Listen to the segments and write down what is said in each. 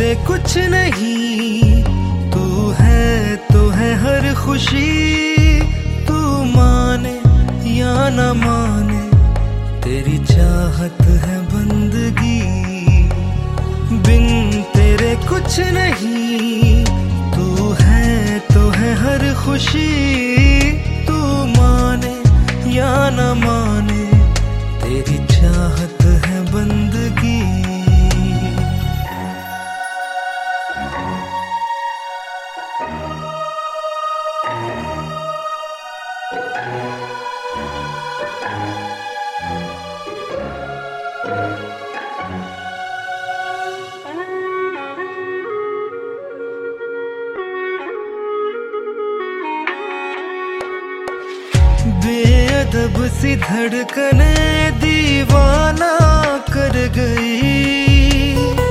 तेरे कुछ नहीं, तू है तो है हर खुशी। तू माने या न माने, तेरी चाहत है बंदगी। बिन तेरे कुछ नहीं, तू है तो है हर खुशी। तू माने या न माने, तेरी चाहत है बंदगी। बेअदब सी धड़कने दीवाना कर गई।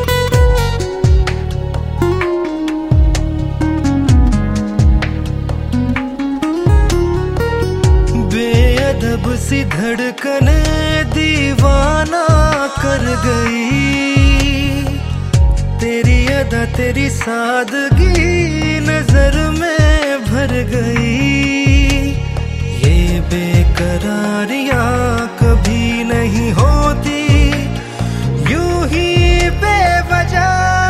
बेअदब सी धड़कने दीवाना कर गई। तेरी अदा तेरी सादगी नजर में भर गई। ये बेकरारियां कभी नहीं होती यूं ही बेवजह।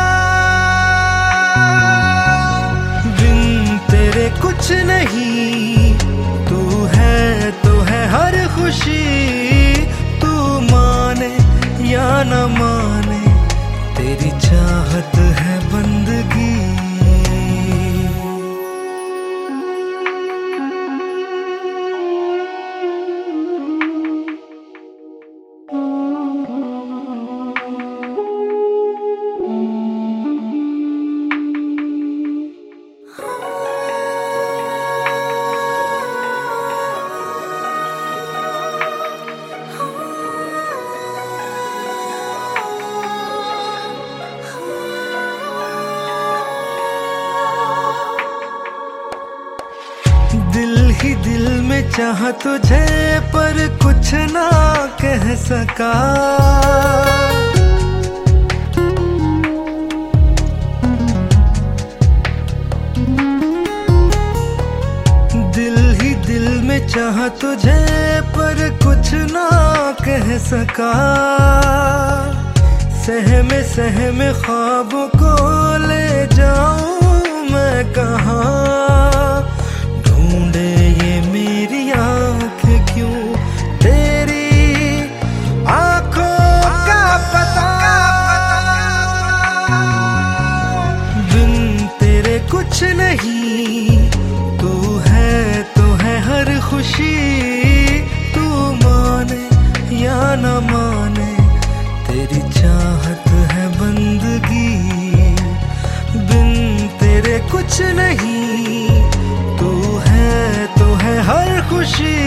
बिन तेरे कुछ नहीं, तू है तो है हर खुशी। तू माने या न माने, तेरी चाहत है बंदगी। दिल ही दिल में चाहा तुझे, पर कुछ ना कह सका। दिल ही दिल में चाहा तुझे, पर कुछ ना कह सका। सहमे ख्वाबों को ले जाऊं मैं कहाँ। ढूंढे ये मेरी आंखें क्यों तेरी आंखों का पता। बिन तेरे कुछ नहीं, तू है तो है हर खुशी। तू माने या न माने, तेरी चाहत है बंदगी। बिन तेरे कुछ नहीं, तू है तो है हर खुशी।